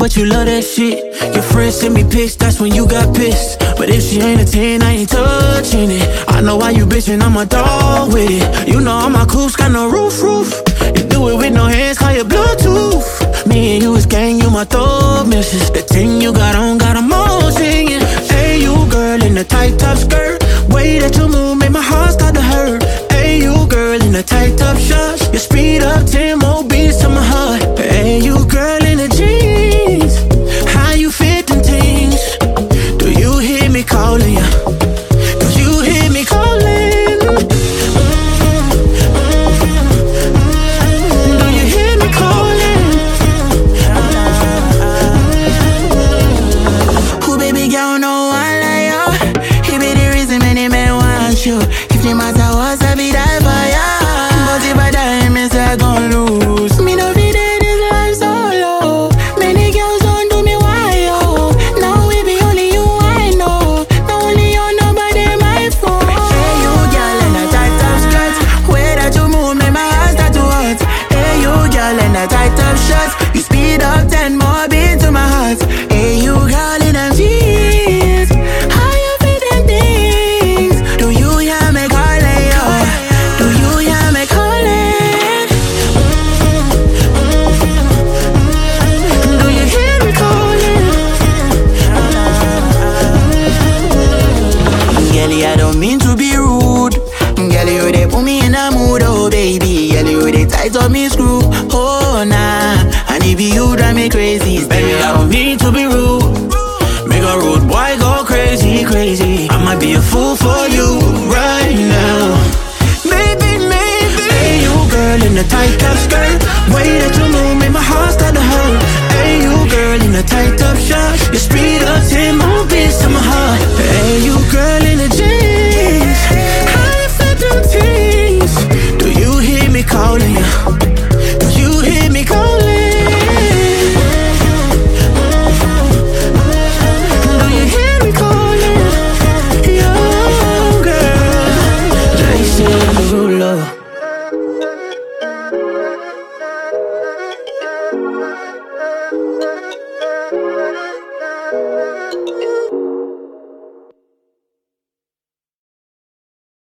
but you love that shit. Your friends send me pics, that's when you got pissed. But if she ain't a 10, I ain't touching it. I know why you bitchin', I'm a dog with it. You know all my coops got no roof. You do it with no hands, call it Bluetooth. Me and you is gang, you my thug missus. The thing you got on, got 'em all singing. Hey, you girl in the tight top skirt. Way that you move, make my heart start to hurt. Hey, you girl in the tight top shorts. You speed up 10 more beats to my heart. Hey, you girl in the jeans. How you fit them things? Do you hear me calling you? Do you hear me calling? Do you hear me calling? Who baby girl no one like you? He be the reason many men want you. If the matter was I be die for ya. But if I die, me say I gon' lose. Me no be dead this life solo. Many girls don't do me why yo. Now we be only you I know. Not only you, nobody my fault. Hey you girl in a tight top skirt. Way that you move, make my heart start to hurt. Hey you girl in a tight top shorts. You speed up 10 more beats to my heart. Hey you girl in them jeans. How you fit them things? Do you hear me calling yo? Do you hear me calling? Do you hear me calling? Girlie, I don't mean to be rude. Girlie, you they put me in a mood, oh baby. Girlie, you they tight up me screw, oh nah. And if you drive me crazy, baby, I don't mean to be rude. Make a rude boy go crazy. I might be a fool for you right now. Maybe. Hey, you girl in the tight top skirt. Way that you move, make my heart start to hurt. Hey, you girl in the tight